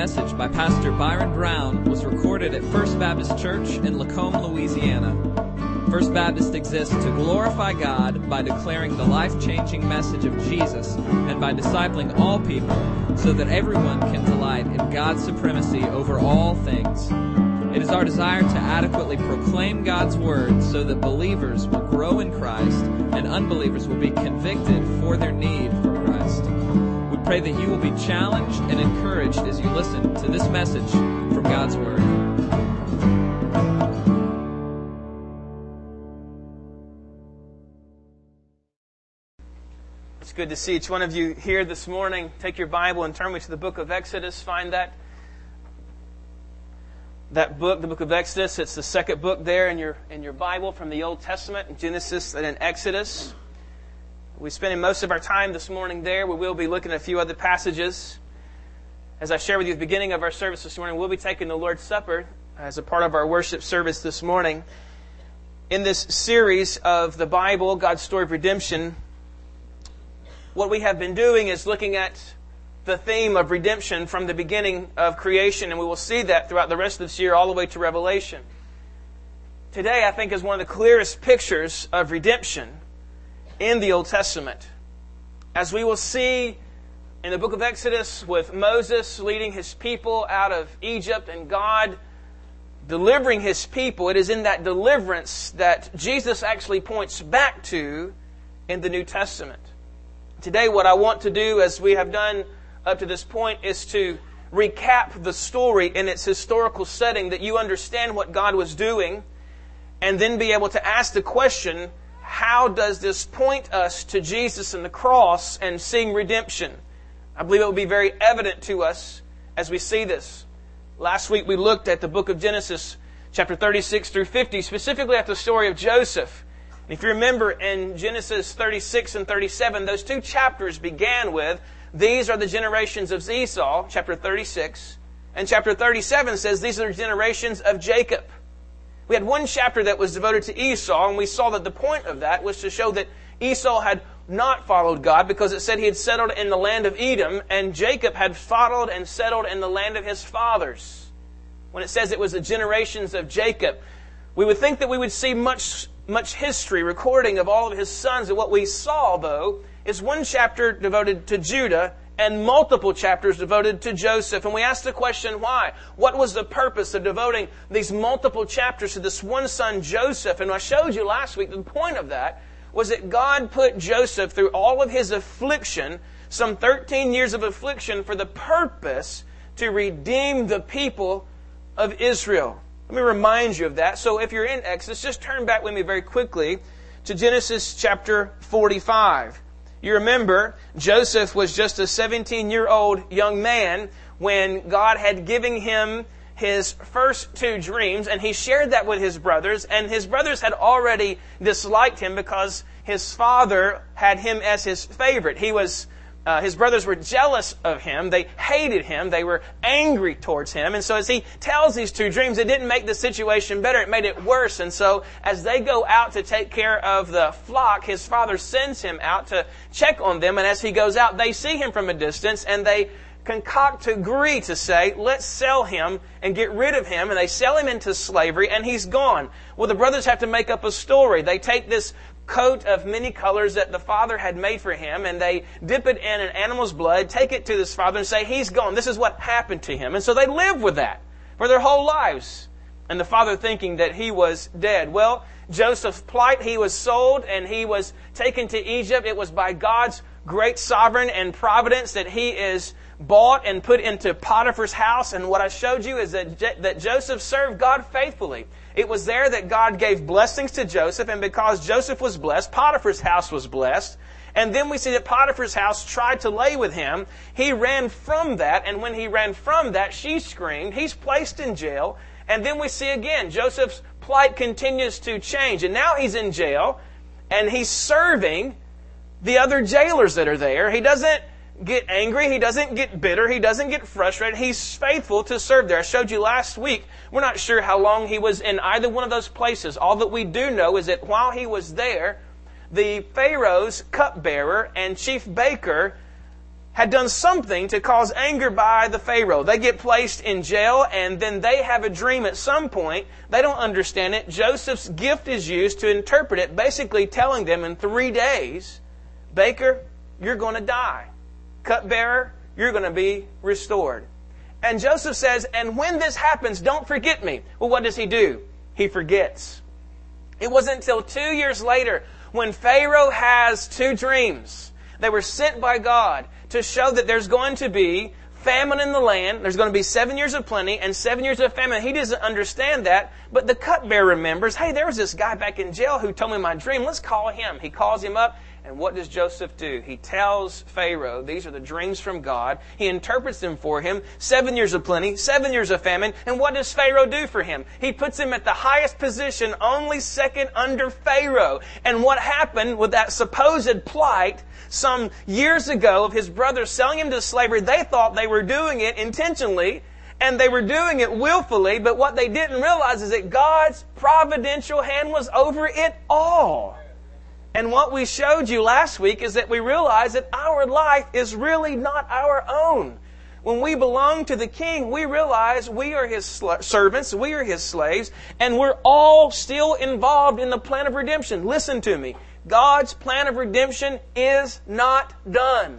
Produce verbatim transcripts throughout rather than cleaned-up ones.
message by Pastor Byron Brown was recorded at First Baptist Church in Lacombe, Louisiana. First Baptist exists to glorify God by declaring the life-changing message of Jesus and by discipling all people so that everyone can delight in God's supremacy over all things. It is our desire to adequately proclaim God's Word so that believers will grow in Christ and unbelievers will be convicted for their need for Christ. We pray that you will be challenged and encouraged as you listen to this message from God's Word. It's good to see each one of you here this morning. Take your Bible and turn me to the book of Exodus. Find that that book, the book of Exodus. It's the second book there in your in your Bible from the Old Testament, in Genesis and in Exodus. We're spending most of our time this morning there. We will be looking at a few other passages. As I shared with you at the beginning of our service this morning, we'll be taking the Lord's Supper as a part of our worship service this morning. In this series of the Bible, God's story of redemption, what we have been doing is looking at the theme of redemption from the beginning of creation, and we will see that throughout the rest of this year all the way to Revelation. Today, I think, is one of the clearest pictures of redemption in the Old Testament. As we will see in the book of Exodus with Moses leading his people out of Egypt and God delivering his people, it is in that deliverance that Jesus actually points back to in the New Testament. Today, what I want to do, as we have done up to this point, is to recap the story in its historical setting, that you understand what God was doing, and then be able to ask the question, how does this point us to Jesus and the cross and seeing redemption? I believe it will be very evident to us as we see this. Last week we looked at the book of Genesis, chapter thirty-six through fifty, specifically at the story of Joseph. And if you remember in Genesis thirty-six and thirty-seven, those two chapters began with, these are the generations of Esau, chapter thirty-six. And chapter thirty-seven says, these are the generations of Jacob. We had one chapter that was devoted to Esau, and we saw that the point of that was to show that Esau had not followed God, because it said he had settled in the land of Edom, and Jacob had followed and settled in the land of his fathers. When it says it was the generations of Jacob, we would think that we would see much much history, recording of all of his sons. And what we saw, though, is one chapter devoted to Judah and multiple chapters devoted to Joseph. And we asked the question, why? What was the purpose of devoting these multiple chapters to this one son, Joseph? And I showed you last week, the point of that was that God put Joseph through all of his affliction, some thirteen years of affliction, for the purpose to redeem the people of Israel. Let me remind you of that. So if you're in Exodus, just turn back with me very quickly to Genesis chapter forty-five. You remember, Joseph was just a seventeen-year-old young man when God had given him his first two dreams, and he shared that with his brothers, and his brothers had already disliked him because his father had him as his favorite. He was Uh, his brothers were jealous of him. They hated him. They were angry towards him. And so as he tells these two dreams, it didn't make the situation better. It made it worse. And so as they go out to take care of the flock, his father sends him out to check on them. And as he goes out, they see him from a distance, and they concoct to agree to say, let's sell him and get rid of him. And they sell him into slavery, and he's gone. Well, the brothers have to make up a story. They take this coat of many colors that the father had made for him, and they dip it in an animal's blood, take it to this father and say, he's gone. This is what happened to him. And so they live with that for their whole lives. And the father thinking that he was dead. Well, Joseph's plight, he was sold and he was taken to Egypt. It was by God's great sovereign and providence that he is bought and put into Potiphar's house. And what I showed you is that, that Joseph served God faithfully. It was there that God gave blessings to Joseph, and because Joseph was blessed, Potiphar's house was blessed. And then we see that Potiphar's house tried to lay with him. He ran from that, and when he ran from that, she screamed. He's placed in jail. And then we see again, Joseph's plight continues to change. And now he's in jail, and he's serving the other jailers that are there. He doesn't get angry. He doesn't get bitter. He doesn't get frustrated. He's faithful to serve there. I showed you last week, we're not sure how long he was in either one of those places. All that we do know is that while he was there, the Pharaoh's cupbearer and chief baker had done something to cause anger by the Pharaoh. They get placed in jail, and then they have a dream at some point. They don't understand it. Joseph's gift is used to interpret it, basically telling them in three days, baker, you're going to die. Cupbearer, you're going to be restored. And Joseph says, and when this happens, don't forget me. Well, what does he do? He forgets. It wasn't until two years later when Pharaoh has two dreams. They were sent by God to show that there's going to be famine in the land. There's going to be seven years of plenty and seven years of famine. He doesn't understand that. But the cupbearer remembers, hey, there was this guy back in jail who told me my dream. Let's call him. He calls him up. And what does Joseph do? He tells Pharaoh, these are the dreams from God. He interprets them for him. Seven years of plenty, seven years of famine. And what does Pharaoh do for him? He puts him at the highest position, only second under Pharaoh. And what happened with that supposed plight some years ago of his brothers selling him to slavery, they thought they were doing it intentionally. And they were doing it willfully. But what they didn't realize is that God's providential hand was over it all. And what we showed you last week is that we realize that our life is really not our own. When we belong to the King, we realize we are His servants, we are His slaves, and we're all still involved in the plan of redemption. Listen to me. God's plan of redemption is not done.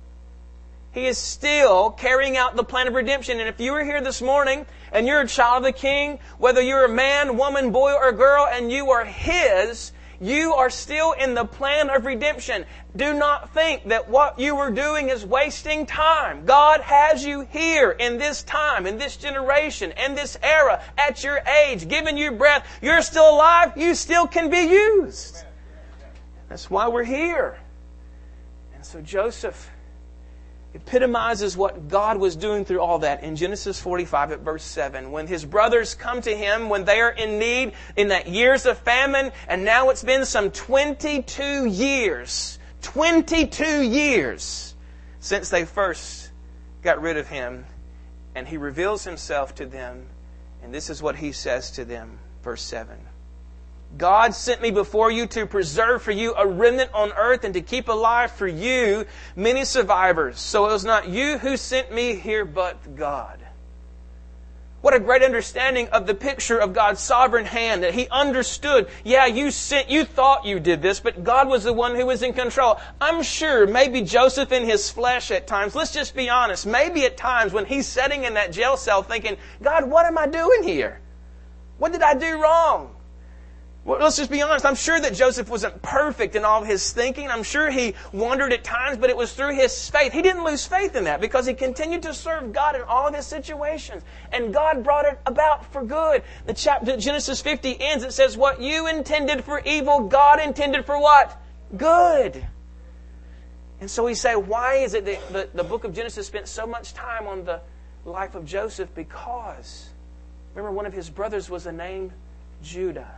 He is still carrying out the plan of redemption. And if you are here this morning and you're a child of the King, whether you're a man, woman, boy, or girl, and you are His, you are still in the plan of redemption. Do not think that what you are doing is wasting time. God has you here in this time, in this generation, in this era, at your age, giving you breath. You're still alive. You still can be used. That's why we're here. And so Joseph epitomizes what God was doing through all that in Genesis forty-five at verse seven. When his brothers come to him, when they are in need, in that years of famine, and now it's been some twenty-two years, twenty-two years since they first got rid of him, and he reveals himself to them, and this is what he says to them, verse seven. God sent me before you to preserve for you a remnant on earth and to keep alive for you many survivors. So it was not you who sent me here, but God. What a great understanding of the picture of God's sovereign hand, that He understood, yeah, you sent, you thought you did this, but God was the one who was in control. I'm sure maybe Joseph in his flesh at times, let's just be honest, maybe at times when he's sitting in that jail cell thinking, God, what am I doing here? What did I do wrong? Well, let's just be honest. I'm sure that Joseph wasn't perfect in all of his thinking. I'm sure he wondered at times, but it was through his faith. He didn't lose faith in that because he continued to serve God in all of his situations. And God brought it about for good. The chapter, Genesis fifty ends. It says, what you intended for evil, God intended for what? Good. And so we say, why is it that the, the book of Genesis spent so much time on the life of Joseph? Because, remember, one of his brothers was named Judah.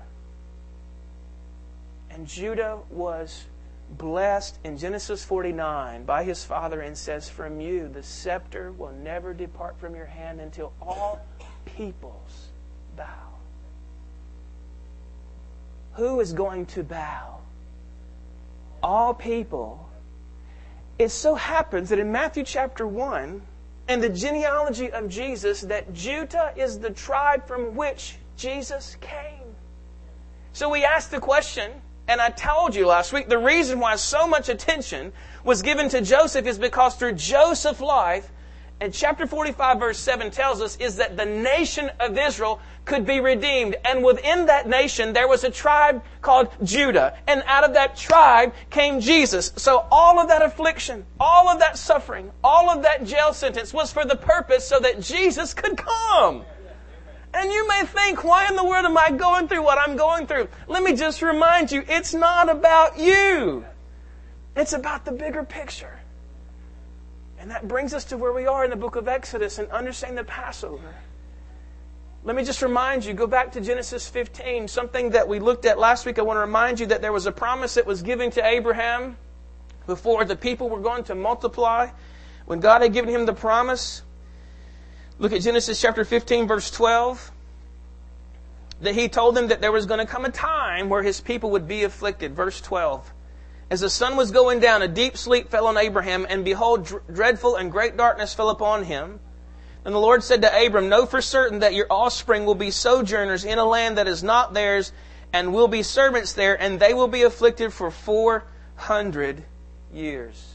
And Judah was blessed in Genesis forty-nine by his father and says, from you the scepter will never depart from your hand until all peoples bow. Who is going to bow? All people. It so happens that in Matthew chapter one, in the genealogy of Jesus, that Judah is the tribe from which Jesus came. So we ask the question, and I told you last week, the reason why so much attention was given to Joseph is because through Joseph's life, and chapter forty-five verse seven tells us, is that the nation of Israel could be redeemed. And within that nation, there was a tribe called Judah. And out of that tribe came Jesus. So all of that affliction, all of that suffering, all of that jail sentence was for the purpose so that Jesus could come. And you may think, why in the world am I going through what I'm going through? Let me just remind you, it's not about you. It's about the bigger picture. And that brings us to where we are in the book of Exodus and understanding the Passover. Let me just remind you, go back to Genesis fifteen, something that we looked at last week. I want to remind you that there was a promise that was given to Abraham before the people were going to multiply. When God had given him the promise, look at Genesis chapter fifteen, verse twelve. That He told them that there was going to come a time where His people would be afflicted. Verse twelve. As the sun was going down, a deep sleep fell on Abraham, and behold, dr- dreadful and great darkness fell upon him. And the Lord said to Abram, know for certain that your offspring will be sojourners in a land that is not theirs, and will be servants there, and they will be afflicted for four hundred years.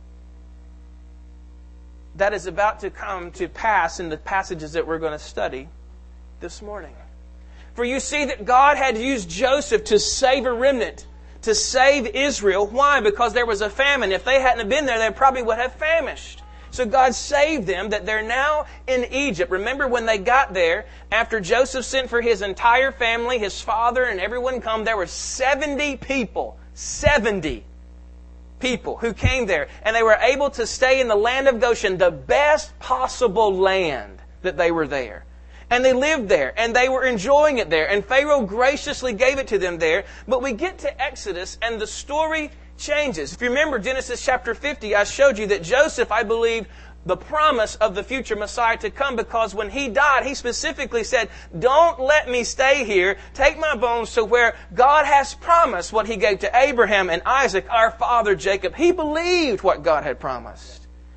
That is about to come to pass in the passages that we're going to study this morning. For you see that God had used Joseph to save a remnant, to save Israel. Why? Because there was a famine. If they hadn't been there, they probably would have famished. So God saved them, that they're now in Egypt. Remember when they got there, after Joseph sent for his entire family, his father and everyone come, there were seventy people. seventy people who came there. And they were able to stay in the land of Goshen, the best possible land that they were there. And they lived there, and they were enjoying it there. And Pharaoh graciously gave it to them there. But we get to Exodus, and the story changes. If you remember Genesis chapter fifty, I showed you that Joseph, I believe, the promise of the future Messiah to come, because when he died, he specifically said, don't let me stay here. Take my bones to where God has promised what He gave to Abraham and Isaac, our father Jacob. He believed what God had promised.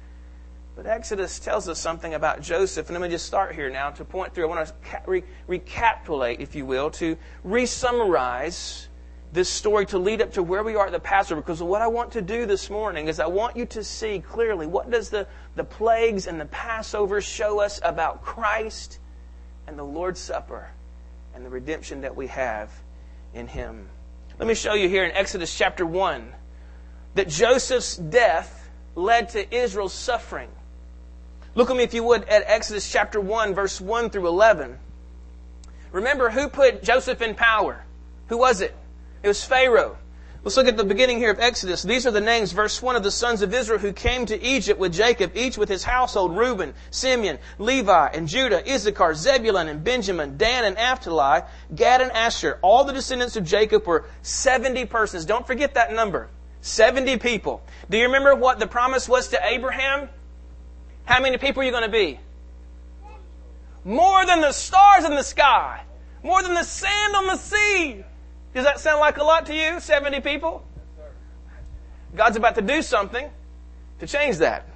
But Exodus tells us something about Joseph. And let me just start here now to point through. I want to re- recapitulate, if you will, to re-summarize this story to lead up to where we are at the Passover. Because what I want to do this morning is I want you to see clearly what does the, the plagues and the Passover show us about Christ and the Lord's Supper and the redemption that we have in Him. Let me show you here in Exodus chapter one that Joseph's death led to Israel's suffering. Look at me, if you would, at Exodus chapter one, verse one through eleven. Remember, who put Joseph in power? Who was it? It was Pharaoh. Let's look at the beginning here of Exodus. These are the names, verse one, of the sons of Israel who came to Egypt with Jacob, each with his household: Reuben, Simeon, Levi, and Judah, Issachar, Zebulun, and Benjamin, Dan and Naphtali, Gad and Asher. All the descendants of Jacob were seventy persons. Don't forget that number. seventy people. Do you remember what the promise was to Abraham? How many people are you going to be? More than the stars in the sky. More than the sand on the sea. Does that sound like a lot to you? seventy people? God's about to do something to change that.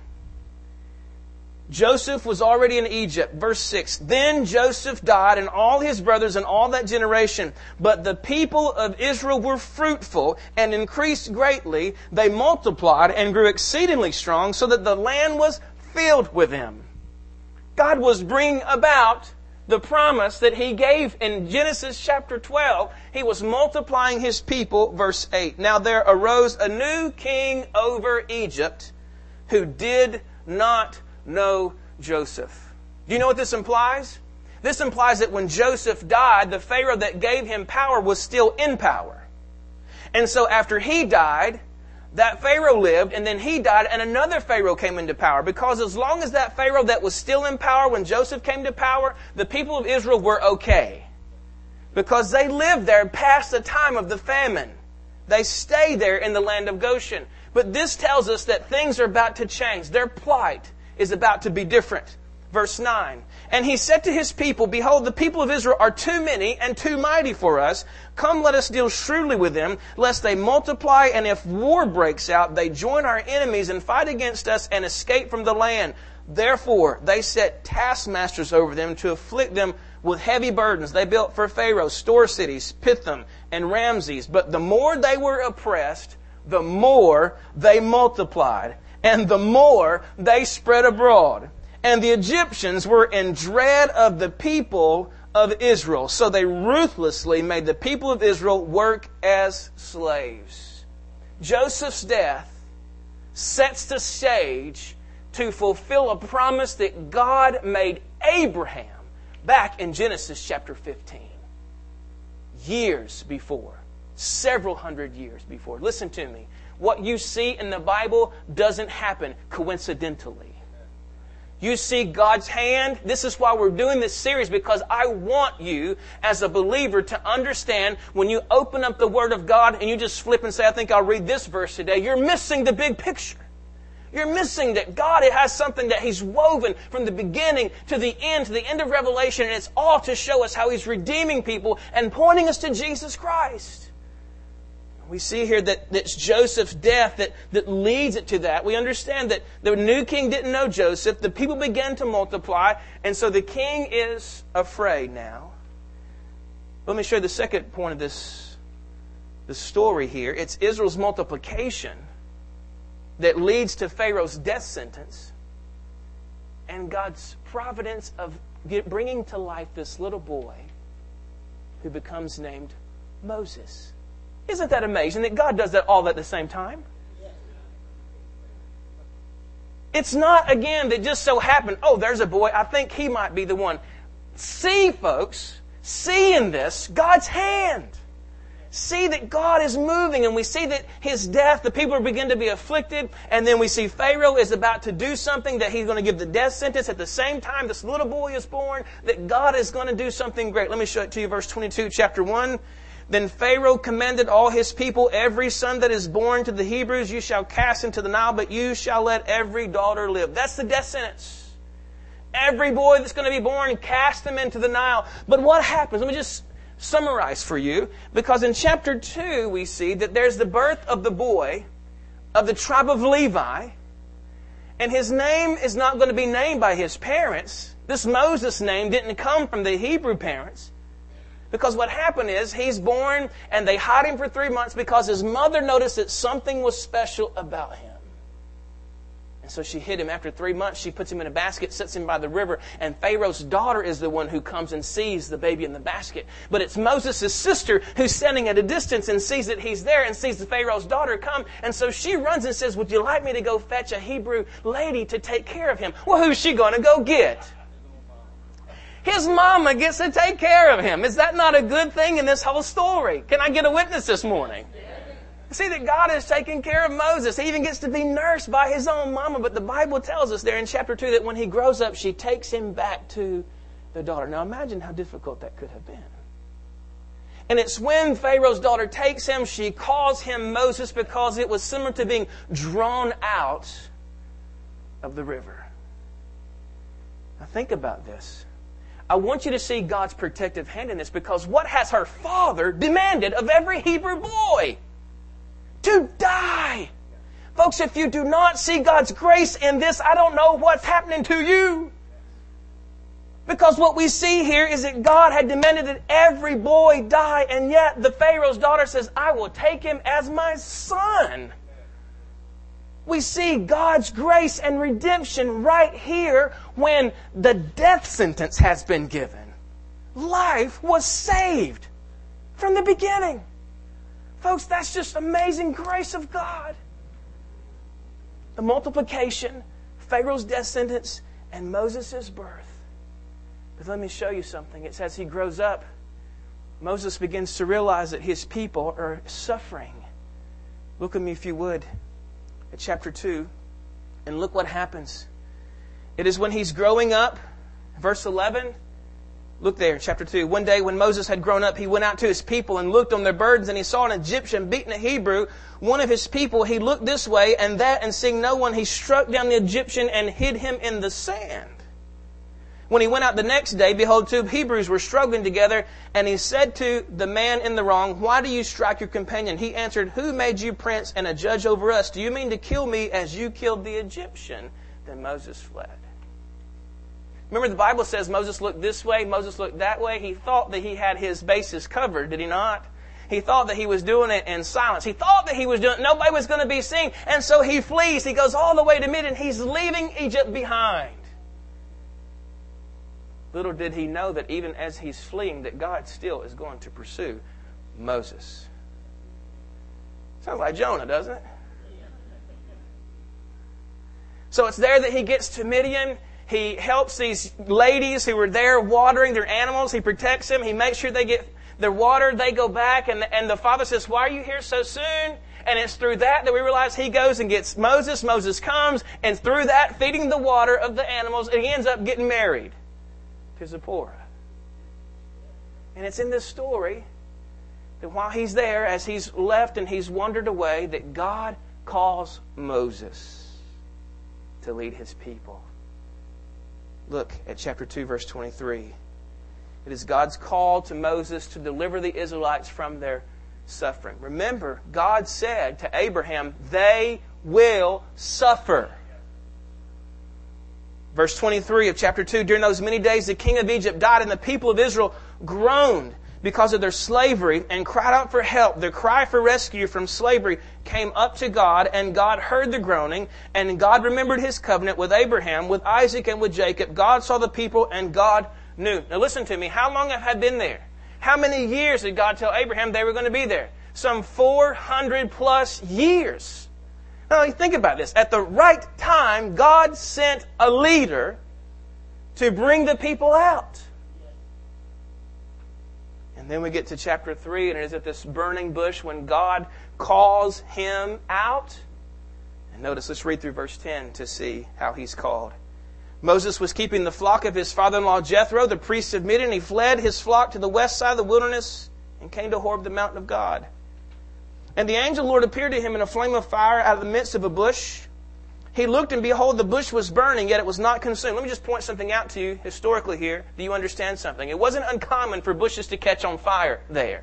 Joseph was already in Egypt. Verse six. Then Joseph died, and all his brothers and all that generation. But the people of Israel were fruitful and increased greatly. They multiplied and grew exceedingly strong, so that the land was filled with them. God was bringing about the promise that He gave in Genesis chapter twelve. He was multiplying His people. Verse eight. Now there arose a new king over Egypt who did not know Joseph. Do you know what this implies? This implies that when Joseph died, the Pharaoh that gave him power was still in power. And so after he died, that Pharaoh lived, and then he died, and another Pharaoh came into power. Because as long as that Pharaoh that was still in power when Joseph came to power, the people of Israel were okay. Because they lived there past the time of the famine. They stayed there in the land of Goshen. But this tells us that things are about to change. Their plight is about to be different. Verse nine. And he said to his people, behold, the people of Israel are too many and too mighty for us. Come, let us deal shrewdly with them, lest they multiply, and if war breaks out, they join our enemies and fight against us and escape from the land. Therefore, they set taskmasters over them to afflict them with heavy burdens. They built for Pharaoh store cities, Pithom and Ramses. But the more they were oppressed, the more they multiplied, and the more they spread abroad. And the Egyptians were in dread of the people of Israel. So they ruthlessly made the people of Israel work as slaves. Joseph's death sets the stage to fulfill a promise that God made Abraham back in Genesis chapter fifteen. Years before. Several hundred years before. Listen to me. What you see in the Bible doesn't happen coincidentally. You see God's hand. This is why we're doing this series, because I want you as a believer to understand when you open up the Word of God and you just flip and say, I think I'll read this verse today, you're missing the big picture. You're missing that God has something that He's woven from the beginning to the end, to the end of Revelation, and it's all to show us how He's redeeming people and pointing us to Jesus Christ. We see here that, that it's Joseph's death that, that leads it to that. We understand that the new king didn't know Joseph. The people began to multiply, and so the king is afraid now. Let me show you the second point of this, this story here. It's Israel's multiplication that leads to Pharaoh's death sentence and God's providence of bringing to life this little boy who becomes named Moses. Isn't that amazing that God does that all at the same time? It's not, again, that just so happened, oh, there's a boy, I think he might be the one. See, folks, see in this God's hand. See that God is moving, and we see that His death, the people begin to be afflicted, and then we see Pharaoh is about to do something, that he's going to give the death sentence. At the same time, this little boy is born, that God is going to do something great. Let me show it to you, verse twenty-two, chapter one. Then Pharaoh commanded all his people, every son that is born to the Hebrews you shall cast into the Nile, but you shall let every daughter live. That's the death sentence. Every boy that's going to be born, cast them into the Nile. But what happens? Let me just summarize for you, because in chapter two we see that there's the birth of the boy of the tribe of Levi, and his name is not going to be named by his parents. This Moses name didn't come from the Hebrew parents, because what happened is he's born and they hide him for three months because his mother noticed that something was special about him. And so she hid him. After three months, she puts him in a basket, sets him by the river, and Pharaoh's daughter is the one who comes and sees the baby in the basket. But it's Moses' sister who's standing at a distance and sees that he's there and sees the Pharaoh's daughter come. And so she runs and says, would you like me to go fetch a Hebrew lady to take care of him? Well, who's she going to go get? His mama gets to take care of him. Is that not a good thing in this whole story? Can I get a witness this morning? See that God is taking care of Moses. He even gets to be nursed by his own mama. But the Bible tells us there in chapter two that when he grows up, she takes him back to the daughter. Now imagine how difficult that could have been. And it's when Pharaoh's daughter takes him, she calls him Moses because it was similar to being drawn out of the river. Now think about this. I want you to see God's protective hand in this, because what has her father demanded of every Hebrew boy? To die. Folks, if you do not see God's grace in this, I don't know what's happening to you. Because what we see here is that God had demanded that every boy die, and yet the Pharaoh's daughter says, I will take him as my son. We see God's grace and redemption right here when the death sentence has been given. Life was saved from the beginning. Folks, that's just amazing grace of God. The multiplication, Pharaoh's death sentence, and Moses' birth. But let me show you something. It says he grows up, Moses begins to realize that his people are suffering. Look at me if you would at chapter two, and look what happens. It is when he's growing up, verse eleven. Look there, chapter two. One day when Moses had grown up, he went out to his people and looked on their burdens, and he saw an Egyptian beating a Hebrew, one of his people. He looked this way and that, and seeing no one, he struck down the Egyptian and hid him in the sand. When he went out the next day, behold, two Hebrews were struggling together, and he said to the man in the wrong, why do you strike your companion? He answered, who made you prince and a judge over us? Do you mean to kill me as you killed the Egyptian? Then Moses fled. Remember, the Bible says Moses looked this way, Moses looked that way. He thought that he had his bases covered, did he not? He thought that he was doing it in silence. He thought that he was doing it, nobody was going to be seen. And so he flees. He goes all the way to Midian. He's leaving Egypt behind. Little did he know that even as he's fleeing, that God still is going to pursue Moses. Sounds like Jonah, doesn't it? So it's there that he gets to Midian. He helps these ladies who were there watering their animals. He protects them. He makes sure they get their water. They go back, and the, and the father says, why are you here so soon? And it's through that that we realize he goes and gets Moses. Moses comes, and through that, feeding the water of the animals, he ends up getting married to Zipporah. And it's in this story that while he's there, as he's left and he's wandered away, that God calls Moses to lead his people. Look at chapter two, verse twenty-three. It is God's call to Moses to deliver the Israelites from their suffering. Remember, God said to Abraham, they will suffer. Verse twenty-three of chapter two, during those many days the king of Egypt died, and the people of Israel groaned because of their slavery and cried out for help. Their cry for rescue from slavery came up to God, and God heard the groaning, and God remembered His covenant with Abraham, with Isaac, and with Jacob. God saw the people, and God knew. Now listen to me. How long have I been there? How many years did God tell Abraham they were going to be there? Some four hundred plus years. Now think about this. At the right time, God sent a leader to bring the people out. And then we get to chapter three, and it is at this burning bush when God calls him out. And notice, let's read through verse ten to see how he's called. Moses was keeping the flock of his father-in-law Jethro, the priest of Midian. He fled his flock to the west side of the wilderness and came to Horeb, the mountain of God. And the angel of the Lord appeared to him in a flame of fire out of the midst of a bush. He looked, and behold, the bush was burning, yet it was not consumed. Let me just point something out to you historically here. Do you understand something? It wasn't uncommon for bushes to catch on fire there.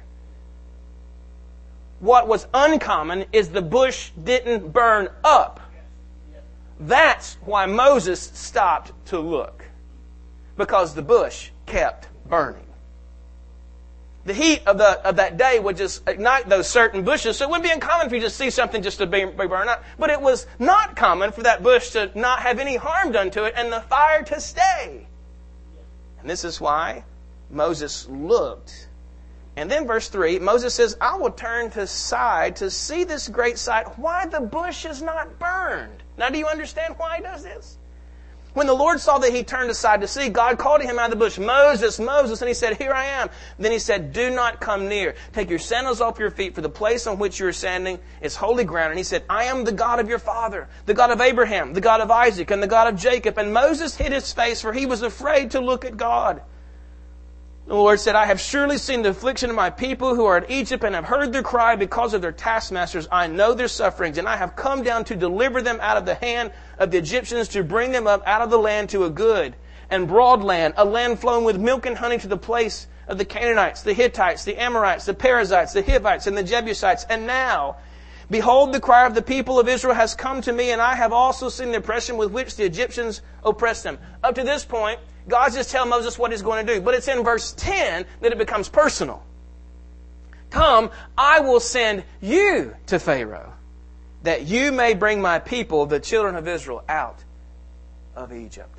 What was uncommon is the bush didn't burn up. That's why Moses stopped to look. Because the bush kept burning. The heat of the of that day would just ignite those certain bushes. So it wouldn't be uncommon for you to see something just to be, be burned up. But it was not common for that bush to not have any harm done to it and the fire to stay. And this is why Moses looked. And then verse three, Moses says, I will turn to side to see this great sight, why the bush is not burned. Now do you understand why he does this? When the Lord saw that he turned aside to see, God called to him out of the bush, Moses, Moses, and he said, here I am. Then he said, do not come near. Take your sandals off your feet, for the place on which you are standing is holy ground. And he said, I am the God of your father, the God of Abraham, the God of Isaac, and the God of Jacob. And Moses hid his face, for he was afraid to look at God. The Lord said, I have surely seen the affliction of my people who are in Egypt and have heard their cry because of their taskmasters. I know their sufferings, and I have come down to deliver them out of the hand of the Egyptians, to bring them up out of the land to a good and broad land, a land flowing with milk and honey, to the place of the Canaanites, the Hittites, the Amorites, the Perizzites, the Hivites, and the Jebusites. And now, behold, the cry of the people of Israel has come to me, and I have also seen the oppression with which the Egyptians oppressed them. Up to this point, God's just telling Moses what he's going to do. But it's in verse ten that it becomes personal. Come, I will send you to Pharaoh, that you may bring my people, the children of Israel, out of Egypt.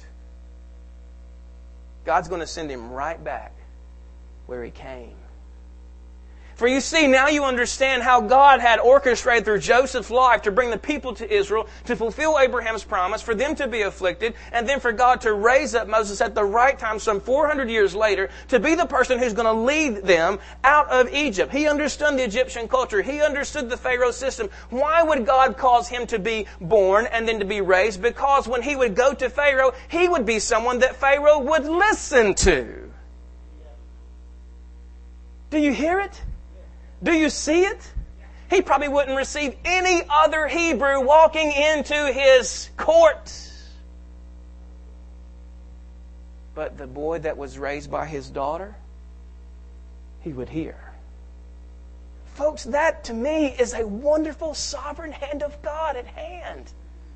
God's going to send him right back where he came. For you see, now you understand how God had orchestrated through Joseph's life to bring the people to Israel, to fulfill Abraham's promise, for them to be afflicted, and then for God to raise up Moses at the right time, some four hundred years later, to be the person who's going to lead them out of Egypt. He understood the Egyptian culture. He understood the Pharaoh system. Why would God cause him to be born and then to be raised? Because when he would go to Pharaoh, he would be someone that Pharaoh would listen to. Do you hear it? Do you see it? He probably wouldn't receive any other Hebrew walking into his court. But the boy that was raised by his daughter, he would hear. Folks, that to me is a wonderful sovereign hand of God at hand.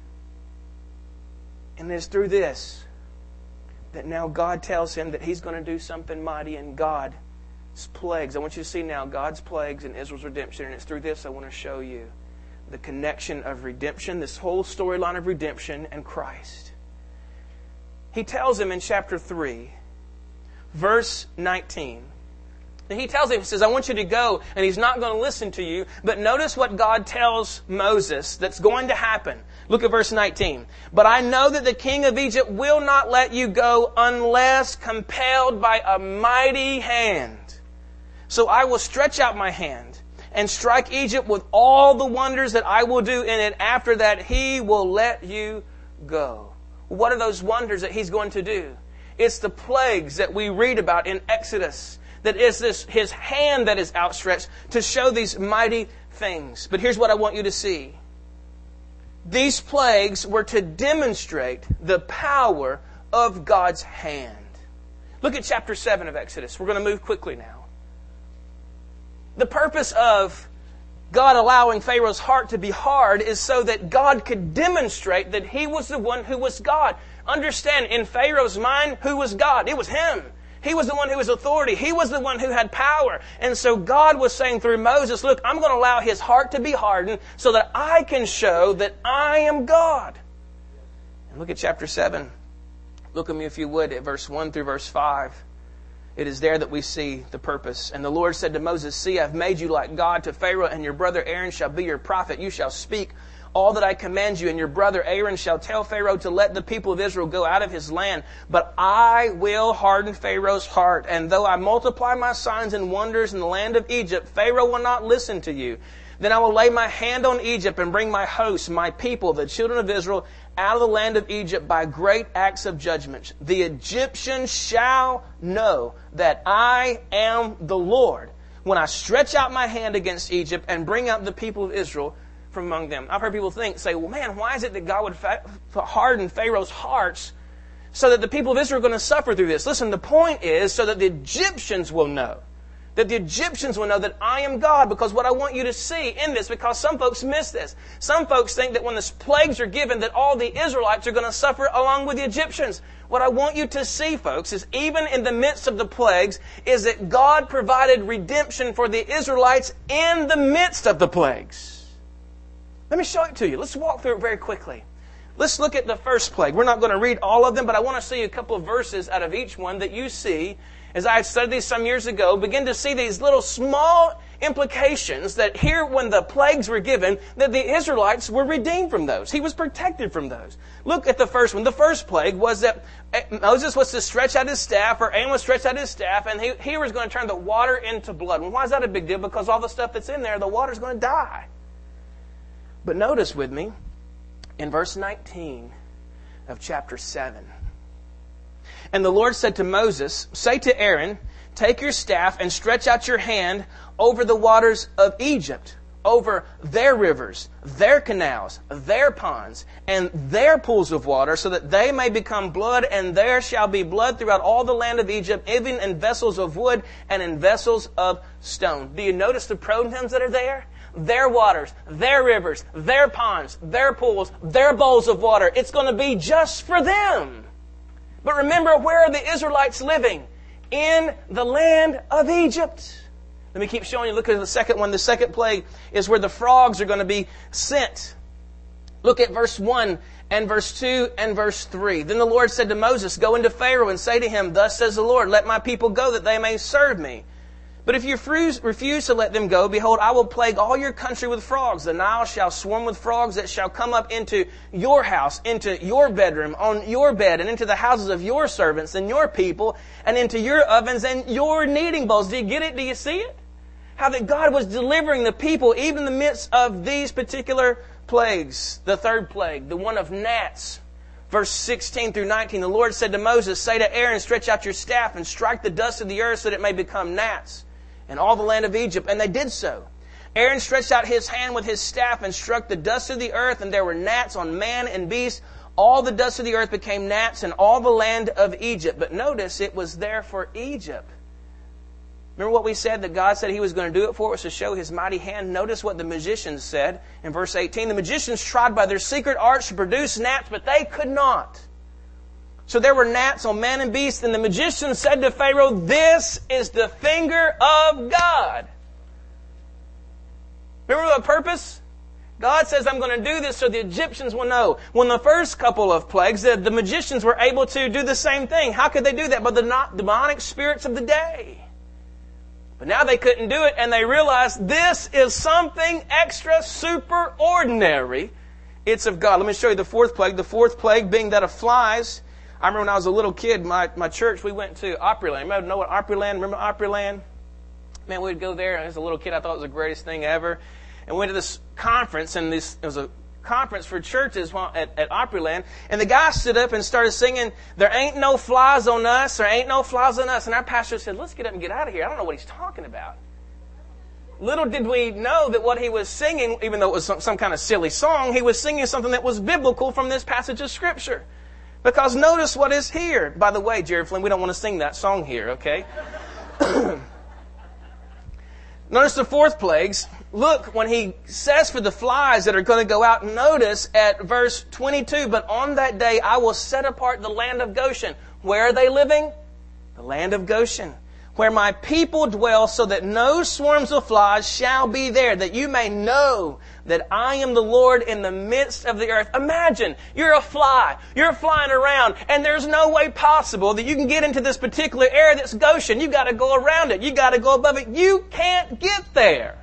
And it's through this that now God tells him that he's going to do something mighty, in God plagues. I want you to see now God's plagues and Israel's redemption. And it's through this I want to show you the connection of redemption, this whole storyline of redemption and Christ. He tells him in chapter three, verse nineteen. And he tells him, he says, I want you to go, and he's not going to listen to you. But notice what God tells Moses that's going to happen. Look at verse nineteen. But I know that the king of Egypt will not let you go unless compelled by a mighty hand. So I will stretch out my hand and strike Egypt with all the wonders that I will do in it. After that, he will let you go. What are those wonders that he's going to do? It's the plagues that we read about in Exodus. That is this his hand that is outstretched to show these mighty things. But here's what I want you to see. These plagues were to demonstrate the power of God's hand. Look at chapter seven of Exodus. We're going to move quickly now. The purpose of God allowing Pharaoh's heart to be hard is so that God could demonstrate that He was the one who was God. Understand, in Pharaoh's mind, who was God? It was Him. He was the one who was authority. He was the one who had power. And so God was saying through Moses, look, I'm going to allow his heart to be hardened so that I can show that I am God. And look at chapter seven. Look at me, if you would, at verse one through verse five. It is there that we see the purpose. And the Lord said to Moses, see, I've made you like God to Pharaoh, and your brother Aaron shall be your prophet. You shall speak all that I command you, and your brother Aaron shall tell Pharaoh to let the people of Israel go out of his land. But I will harden Pharaoh's heart, and though I multiply my signs and wonders in the land of Egypt, Pharaoh will not listen to you. Then I will lay my hand on Egypt and bring my hosts, my people, the children of Israel, out of the land of Egypt by great acts of judgment. The Egyptians shall know that I am the Lord when I stretch out my hand against Egypt and bring out the people of Israel from among them. I've heard people think, say, well, man, why is it that God would fa- harden Pharaoh's hearts so that the people of Israel are going to suffer through this? Listen, the point is so that the Egyptians will know. That the Egyptians will know that I am God, because what I want you to see in this, because some folks miss this. Some folks think that when the plagues are given that all the Israelites are going to suffer along with the Egyptians. What I want you to see, folks, is even in the midst of the plagues, is that God provided redemption for the Israelites in the midst of the plagues. Let me show it to you. Let's walk through it very quickly. Let's look at the first plague. We're not going to read all of them, but I want to see a couple of verses out of each one that you see, as I studied these some years ago, begin to see these little small implications that here when the plagues were given, that the Israelites were redeemed from those. He was protected from those. Look at the first one. The first plague was that Moses was to stretch out his staff, or Aaron was to stretch out his staff, and he, he was going to turn the water into blood. And why is that a big deal? Because all the stuff that's in there, the water's going to die. But notice with me, in verse nineteen of chapter seven. And the Lord said to Moses, say to Aaron, take your staff and stretch out your hand over the waters of Egypt, over their rivers, their canals, their ponds, and their pools of water, so that they may become blood, and there shall be blood throughout all the land of Egypt, even in vessels of wood and in vessels of stone. Do you notice the pronouns that are there? Their waters, their rivers, their ponds, their pools, their bowls of water. It's going to be just for them. But remember, where are the Israelites living? In the land of Egypt. Let me keep showing you. Look at the second one. The second plague is where the frogs are going to be sent. Look at verse one and verse two and verse three. Then the Lord said to Moses, go into Pharaoh and say to him, thus says the Lord, let my people go that they may serve me. But if you refuse to let them go, behold, I will plague all your country with frogs. The Nile shall swarm with frogs that shall come up into your house, into your bedroom, on your bed, and into the houses of your servants and your people, and into your ovens and your kneading bowls. Do you get it? Do you see it? How that God was delivering the people even in the midst of these particular plagues. The third plague, the one of gnats. Verse sixteen through nineteen, the Lord said to Moses, say to Aaron, stretch out your staff and strike the dust of the earth so that it may become gnats. And all the land of Egypt, and they did so. Aaron stretched out his hand with his staff and struck the dust of the earth, and there were gnats on man and beast. All the dust of the earth became gnats in all the land of Egypt. But notice, it was there for Egypt. Remember what we said that God said He was going to do it for? It was to show His mighty hand. Notice what the magicians said in verse eighteen. The magicians tried by their secret arts to produce gnats, but they could not. So there were gnats on man and beast, and the magician said to Pharaoh, this is the finger of God. Remember the purpose? God says, I'm going to do this so the Egyptians will know. When the first couple of plagues, the, the magicians were able to do the same thing. How could they do that? By the demonic spirits of the day. But now they couldn't do it, and they realized this is something extra super ordinary. It's of God. Let me show you the fourth plague. The fourth plague being that of flies. I remember when I was a little kid, my, my church, we went to Opryland. Remember, know what Opryland? Remember Opryland? Man, we'd go there. As a little kid, I thought it was the greatest thing ever. And we went to this conference, and this it was a conference for churches at, at Opryland. And the guy stood up and started singing, there ain't no flies on us, there ain't no flies on us. And our pastor said, let's get up and get out of here. I don't know what he's talking about. Little did we know that what he was singing, even though it was some, some kind of silly song, he was singing something that was biblical from this passage of Scripture. Because notice what is here. By the way, Jared Flynn, we don't want to sing that song here, okay? Notice the fourth plagues. Look, when he says for the flies that are going to go out, notice at verse twenty-two, but on that day I will set apart the land of Goshen. Where are they living? The land of Goshen, where my people dwell, so that no swarms of flies shall be there, that you may know that I am the Lord in the midst of the earth. Imagine, you're a fly, you're flying around, and there's no way possible that you can get into this particular area that's Goshen. You've got to go around it. You've got to go above it. You can't get there.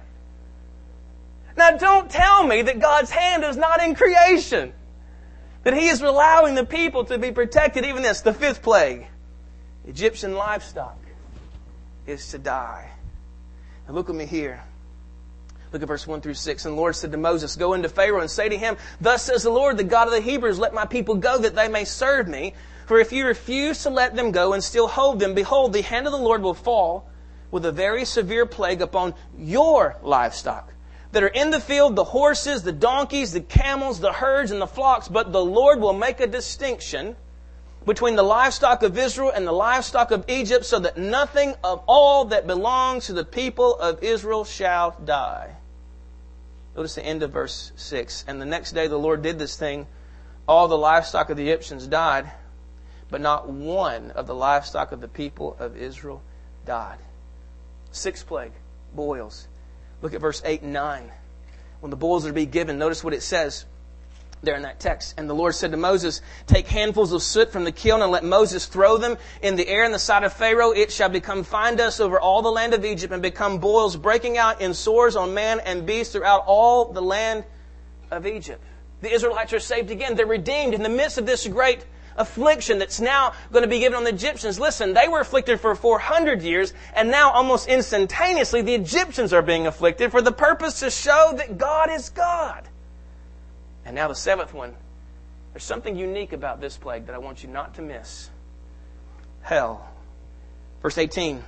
Now, don't tell me that God's hand is not in creation, that He is allowing the people to be protected. Even this, the fifth plague, Egyptian livestock is to die. Now look at me here. Look at verse one through six. And the Lord said to Moses, go into Pharaoh and say to him, thus says the Lord, the God of the Hebrews, let my people go that they may serve me. For if you refuse to let them go and still hold them, behold, the hand of the Lord will fall with a very severe plague upon your livestock that are in the field, the horses, the donkeys, the camels, the herds, and the flocks. But the Lord will make a distinction between the livestock of Israel and the livestock of Egypt, so that nothing of all that belongs to the people of Israel shall die. Notice the end of verse six. And the next day the Lord did this thing. All the livestock of the Egyptians died, but not one of the livestock of the people of Israel died. Sixth plague, boils. Look at verse eight and nine. When the boils are to be given, notice what it says there in that text. And the Lord said to Moses, take handfuls of soot from the kiln and let Moses throw them in the air in the sight of Pharaoh. It shall become fine dust over all the land of Egypt and become boils breaking out in sores on man and beast throughout all the land of Egypt. The Israelites are saved again. They're redeemed in the midst of this great affliction that's now going to be given on the Egyptians. Listen, they were afflicted for four hundred years, and now almost instantaneously the Egyptians are being afflicted for the purpose to show that God is God. And now the seventh one. There's something unique about this plague that I want you not to miss. Hell. Verse eighteen.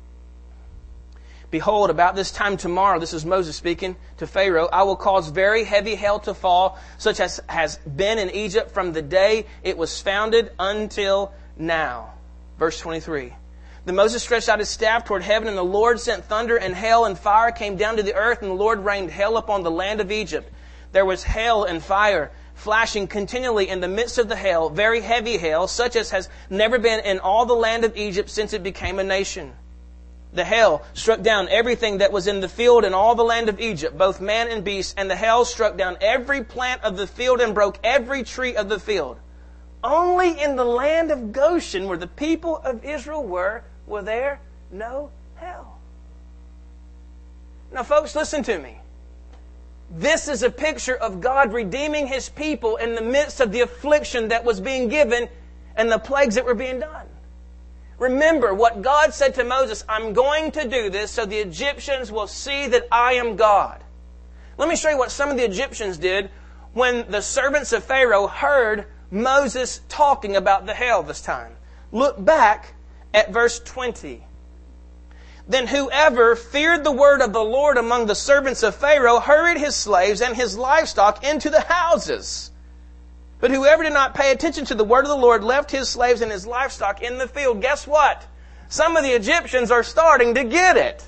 Behold, about this time tomorrow, this is Moses speaking to Pharaoh, I will cause very heavy hail to fall, such as has been in Egypt from the day it was founded until now. Verse twenty-three. Then Moses stretched out his staff toward heaven, and the Lord sent thunder and hail and fire came down to the earth, and the Lord rained hail upon the land of Egypt. There was hail and fire flashing continually in the midst of the hail, very heavy hail, such as has never been in all the land of Egypt since it became a nation. The hail struck down everything that was in the field in all the land of Egypt, both man and beast, and the hail struck down every plant of the field and broke every tree of the field. Only in the land of Goshen, where the people of Israel were, were there no hail. Now, folks, listen to me. This is a picture of God redeeming His people in the midst of the affliction that was being given and the plagues that were being done. Remember what God said to Moses, I'm going to do this so the Egyptians will see that I am God. Let me show you what some of the Egyptians did when the servants of Pharaoh heard Moses talking about the hail this time. Look back at verse twenty. Then whoever feared the word of the Lord among the servants of Pharaoh hurried his slaves and his livestock into the houses. But whoever did not pay attention to the word of the Lord left his slaves and his livestock in the field. Guess what? Some of the Egyptians are starting to get it.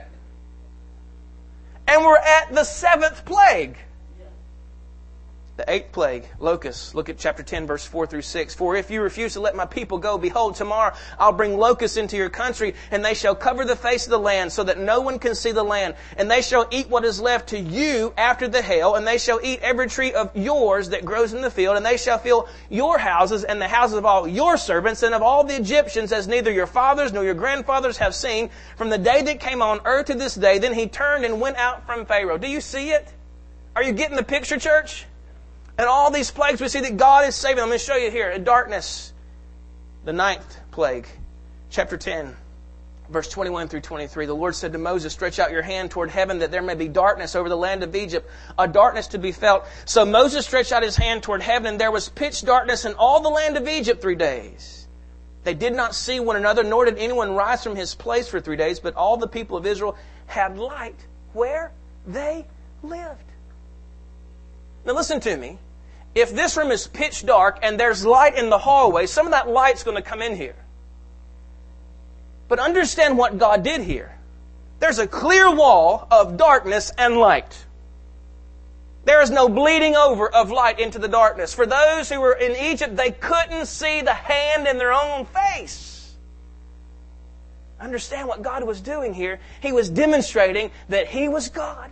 And we're at the seventh plague. The eighth plague, locusts. Look at chapter ten, verse four through six. For if you refuse to let my people go, behold, tomorrow I'll bring locusts into your country, and they shall cover the face of the land, so that no one can see the land. And they shall eat what is left to you after the hail, and they shall eat every tree of yours that grows in the field, and they shall fill your houses and the houses of all your servants and of all the Egyptians, as neither your fathers nor your grandfathers have seen, from the day that came on earth to this day. Then he turned and went out from Pharaoh. Do you see it? Are you getting the picture, church? And all these plagues, we see that God is saving. Let me show you here. In darkness, the ninth plague, chapter ten, verse twenty-one through twenty-three. The Lord said to Moses, stretch out your hand toward heaven that there may be darkness over the land of Egypt, a darkness to be felt. So Moses stretched out his hand toward heaven, and there was pitch darkness in all the land of Egypt three days. They did not see one another, nor did anyone rise from his place for three days, but all the people of Israel had light where they lived. Now listen to me. If this room is pitch dark and there's light in the hallway, some of that light's going to come in here. But understand what God did here. there's a clear wall of darkness and light. There is no bleeding over of light into the darkness. For those who were in Egypt, they couldn't see the hand in their own face. Understand what God was doing here. He was demonstrating that He was God.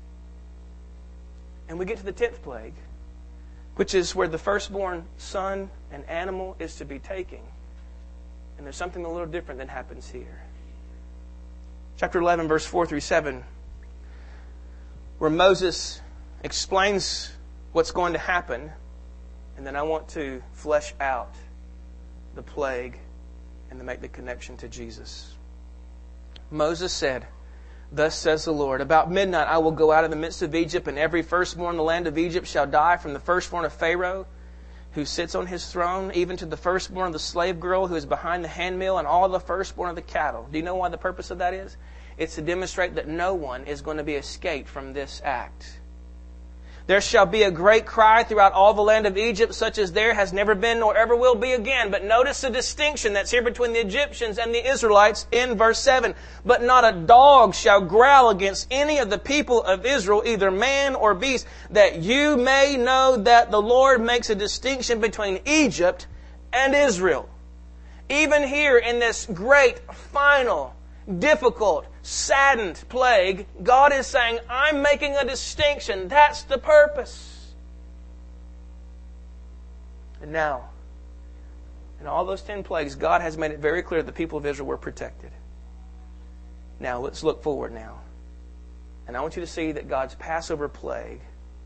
And we get to the tenth plague, which is where the firstborn son and animal is to be taken. And there's something a little different that happens here. Chapter eleven, verse four through seven, where Moses explains what's going to happen, and then I want to flesh out the plague and to make the connection to Jesus. Moses said, "Thus says the Lord, about midnight I will go out of the midst of Egypt, and every firstborn in the land of Egypt shall die, from the firstborn of Pharaoh, who sits on his throne, even to the firstborn of the slave girl who is behind the handmill, and all the firstborn of the cattle." Do you know why the purpose of that is? It's to demonstrate that no one is going to be escaped from this act. "There shall be a great cry throughout all the land of Egypt, such as there has never been nor ever will be again." But notice the distinction that's here between the Egyptians and the Israelites in verse seven. "But not a dog shall growl against any of the people of Israel, either man or beast, that you may know that the Lord makes a distinction between Egypt and Israel." Even here in this great, final, difficult, saddened plague, God is saying, I'm making a distinction. That's the purpose. And now, in all those ten plagues, God has made it very clear the people of Israel were protected. Now, let's look forward now. And I want you to see that God's Passover plague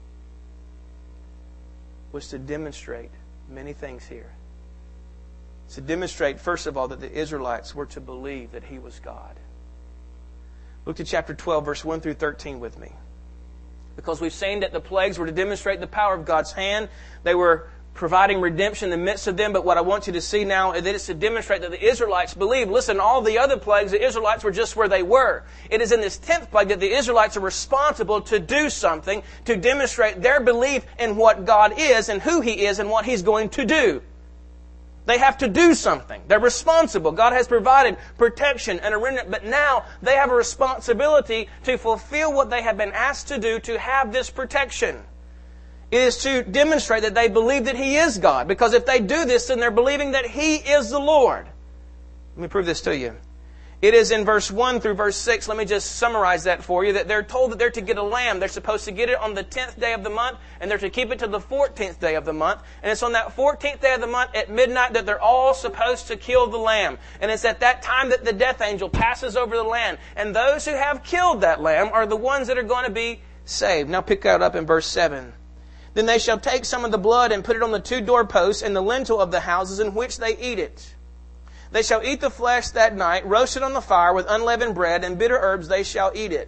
was to demonstrate many things here. It's to demonstrate, first of all, that the Israelites were to believe that He was God. Look to chapter twelve, verse one through thirteen with me. Because we've seen that the plagues were to demonstrate the power of God's hand. They were providing redemption in the midst of them. But what I want you to see now is that it's to demonstrate that the Israelites believe. Listen, all the other plagues, the Israelites were just where they were. It is in this tenth plague that the Israelites are responsible to do something to demonstrate their belief in what God is and who He is and what He's going to do. They have to do something. They're responsible. God has provided protection and a remnant, but now they have a responsibility to fulfill what they have been asked to do to have this protection. It is to demonstrate that they believe that He is God, because if they do this, then they're believing that He is the Lord. Let me prove this to you. It is in verse one through verse six. Let me just summarize that for you. That they're told that they're to get a lamb. They're supposed to get it on the tenth day of the month, and they're to keep it to the fourteenth day of the month. And it's on that fourteenth day of the month at midnight that they're all supposed to kill the lamb. And it's at that time that the death angel passes over the land. And those who have killed that lamb are the ones that are going to be saved. Now pick that up in verse seven. "Then they shall take some of the blood and put it on the two doorposts and the lintel of the houses in which they eat it. They shall eat the flesh that night, roasted on the fire with unleavened bread and bitter herbs they shall eat it.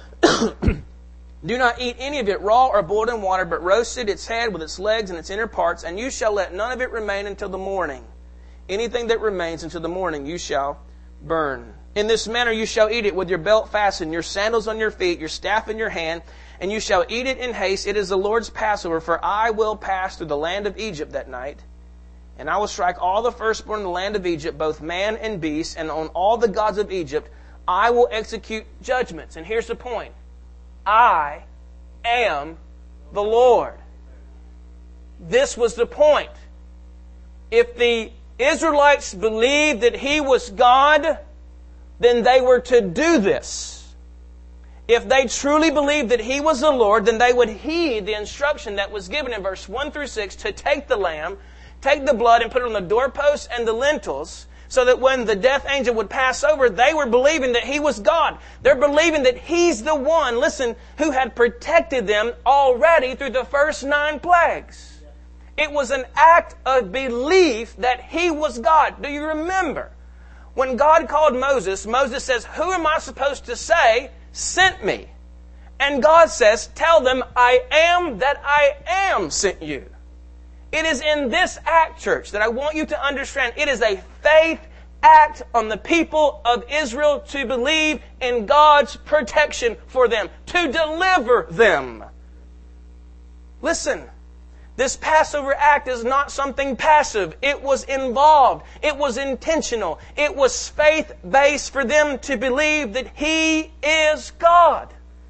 Do not eat any of it raw or boiled in water, but roasted, its head with its legs and its inner parts, and you shall let none of it remain until the morning. Anything that remains until the morning you shall burn. In this manner you shall eat it with your belt fastened, your sandals on your feet, your staff in your hand, and you shall eat it in haste. It is the Lord's Passover, for I will pass through the land of Egypt that night. And I will strike all the firstborn in the land of Egypt, both man and beast, and on all the gods of Egypt I will execute judgments." And here's the point. I am the Lord. This was the point. If the Israelites believed that He was God, then they were to do this. If they truly believed that He was the Lord, then they would heed the instruction that was given in verse one through six to take the lamb, take the blood and put it on the doorposts and the lintels, so that when the death angel would pass over, they were believing that He was God. They're believing that He's the one, listen, who had protected them already through the first nine plagues. It was an act of belief that He was God. Do you remember? When God called Moses, Moses says, "Who am I supposed to say sent me?" And God says, "Tell them, I am that I am sent you." It is in this act, church, that I want you to understand. It is a faith act on the people of Israel to believe in God's protection for them, to deliver them. Listen, This Passover act is not something passive. It was involved. It was intentional. It was faith-based for them to believe that He is God.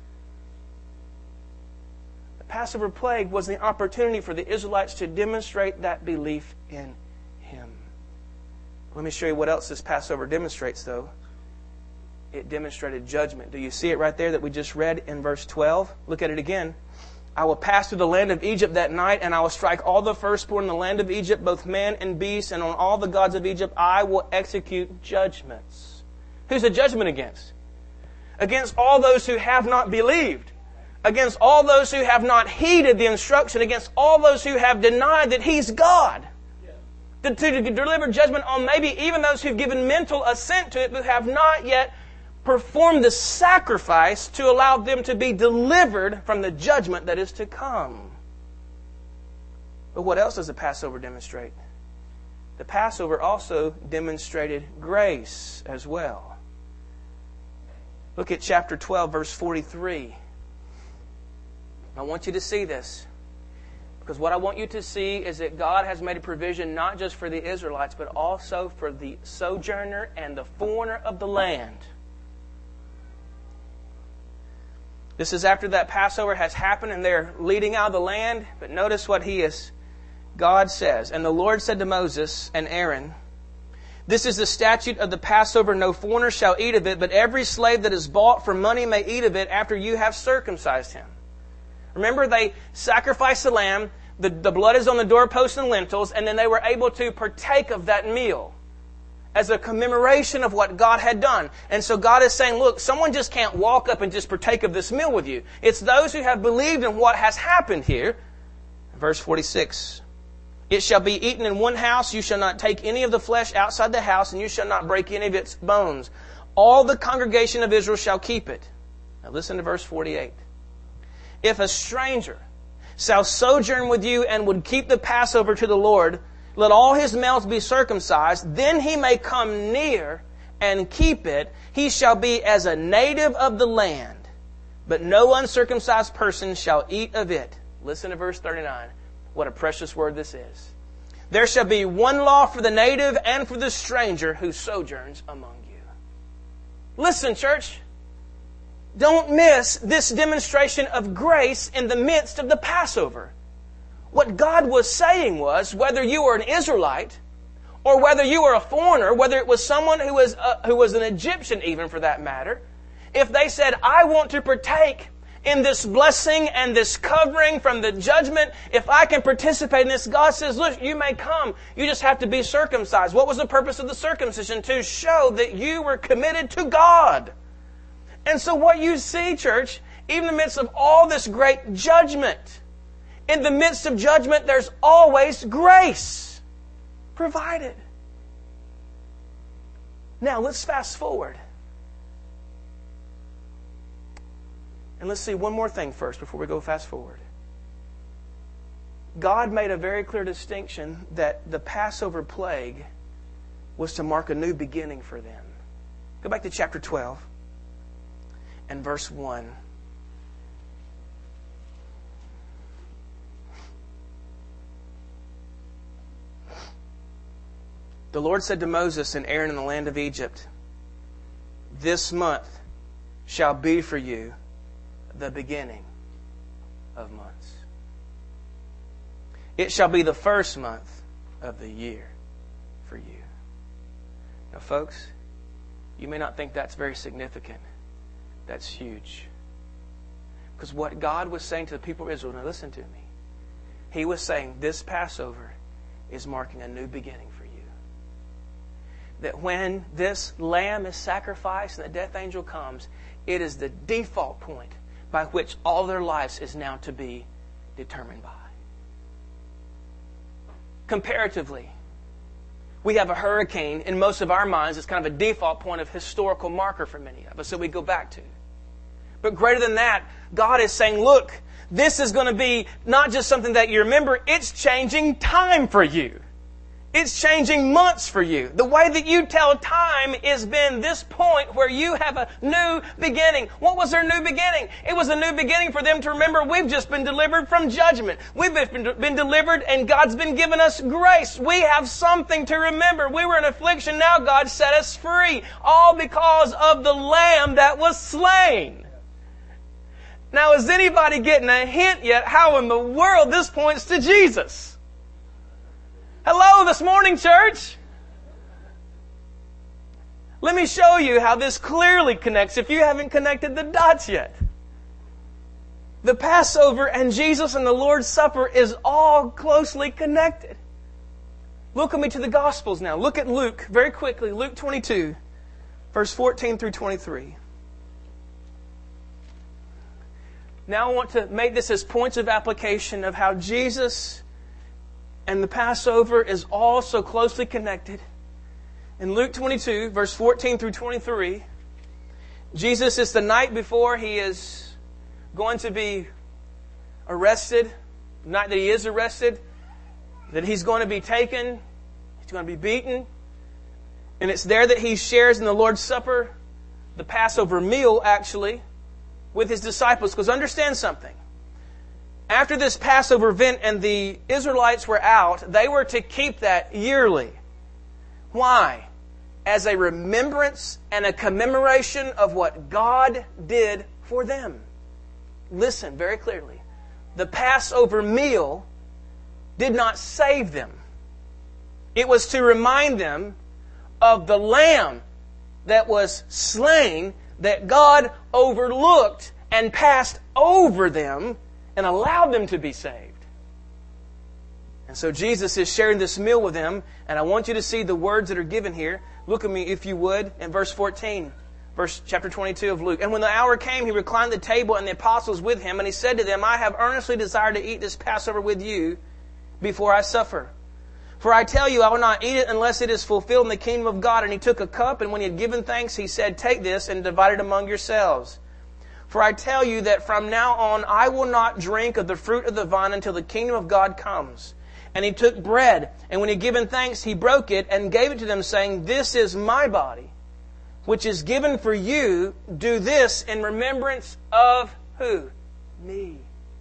The Passover plague was the opportunity for the Israelites to demonstrate that belief in Him. Let me show you what else this Passover demonstrates, though. It demonstrated judgment. Do you see it right there that we just read in verse twelve? Look at it again. I will pass through the land of Egypt that night, and I will strike all the firstborn in the land of Egypt, both man and beast, and on all the gods of Egypt I will execute judgments. Who's the judgment against? Against all those who have not believed. Against all those who have not heeded the instruction. Against all those who have denied that He's God. To, to deliver judgment on maybe even those who've given mental assent to it, but have not yet perform the sacrifice to allow them to be delivered from the judgment that is to come. But what else does the Passover demonstrate? The Passover also demonstrated grace as well. Look at chapter twelve, verse forty-three. I want you to see this. Because what I want you to see is that God has made a provision not just for the Israelites, but also for the sojourner and the foreigner of the land. This is after that Passover has happened and they're leading out of the land. But notice what he is. God says, and the Lord said to Moses and Aaron, this is the statute of the Passover. No foreigner shall eat of it, but every slave that is bought for money may eat of it after you have circumcised him. Remember, they sacrificed the lamb. The, the blood is on the doorposts and lintels. And then they were able to partake of that meal as a commemoration of what God had done. And so God is saying, look, someone just can't walk up and just partake of this meal with you. It's those who have believed in what has happened here. Verse forty-six. It shall be eaten in one house. You shall not take any of the flesh outside the house, and you shall not break any of its bones. All the congregation of Israel shall keep it. Now listen to verse forty-eight. If a stranger shall sojourn with you and would keep the Passover to the Lord, let all his males be circumcised, then he may come near and keep it. He shall be as a native of the land, but no uncircumcised person shall eat of it. Listen to verse thirty-nine. What a precious word this is. There shall be one law for the native and for the stranger who sojourns among you. Listen, church. Don't miss this demonstration of grace in the midst of the Passover. What God was saying was, whether you were an Israelite or whether you were a foreigner, whether it was someone who was uh, who was an Egyptian even for that matter, if they said, I want to partake in this blessing and this covering from the judgment, if I can participate in this, God says, look, you may come. You just have to be circumcised. What was the purpose of the circumcision? To show that you were committed to God. And so what you see, church, even in the midst of all this great judgment, in the midst of judgment, there's always grace provided. Now, let's fast forward. And let's see one more thing first before we go fast forward. God made a very clear distinction that the Passover plague was to mark a new beginning for them. Go back to chapter twelve and verse one. The Lord said to Moses and Aaron in the land of Egypt, this month shall be for you the beginning of months. It shall be the first month of the year for you. Now, folks, you may not think that's very significant. That's huge. Because what God was saying to the people of Israel, now listen to me. He was saying this Passover is marking a new beginning for you. That when this lamb is sacrificed and the death angel comes, it is the default point by which all their lives is now to be determined by. Comparatively, we have a hurricane in most of our minds. It's kind of a default point of historical marker for many of us that we go back to. But greater than that, God is saying, look, this is going to be not just something that you remember, it's changing time for you. It's changing months for you. The way that you tell time has been this point where you have a new beginning. What was their new beginning? It was a new beginning for them to remember we've just been delivered from judgment. We've been, been delivered and God's been giving us grace. We have something to remember. We were in affliction. Now God set us free. All because of the Lamb that was slain. Now, is anybody getting a hint yet how in the world this points to Jesus? Hello this morning, church. Let me show you how this clearly connects if you haven't connected the dots yet. The Passover and Jesus and the Lord's Supper is all closely connected. Look with me to the Gospels now. Look at Luke very quickly. Luke twenty-two, verse fourteen through twenty-three. Now I want to make this as points of application of how Jesus and the Passover is all so closely connected. In Luke twenty-two, verse fourteen through twenty-three, Jesus is the night before He is going to be arrested. The night that He is arrested, that He's going to be taken, He's going to be beaten. And it's there that He shares in the Lord's Supper, the Passover meal actually, with His disciples. Because understand something. After this Passover event and the Israelites were out, they were to keep that yearly. Why? As a remembrance and a commemoration of what God did for them. Listen very clearly. The Passover meal did not save them. It was to remind them of the Lamb that was slain, that God overlooked and passed over them and allowed them to be saved. And so Jesus is sharing this meal with them, and I want you to see the words that are given here. Look at me, if you would, in verse fourteen, verse chapter twenty-two of Luke. And when the hour came, He reclined at the table and the apostles with Him, and He said to them, I have earnestly desired to eat this Passover with you before I suffer. For I tell you, I will not eat it unless it is fulfilled in the kingdom of God. And He took a cup, and when He had given thanks, He said, take this and divide it among yourselves. For I tell you that from now on I will not drink of the fruit of the vine until the kingdom of God comes. And He took bread, and when He had given thanks, He broke it and gave it to them, saying, this is my body, which is given for you. Do this in remembrance of who? Me.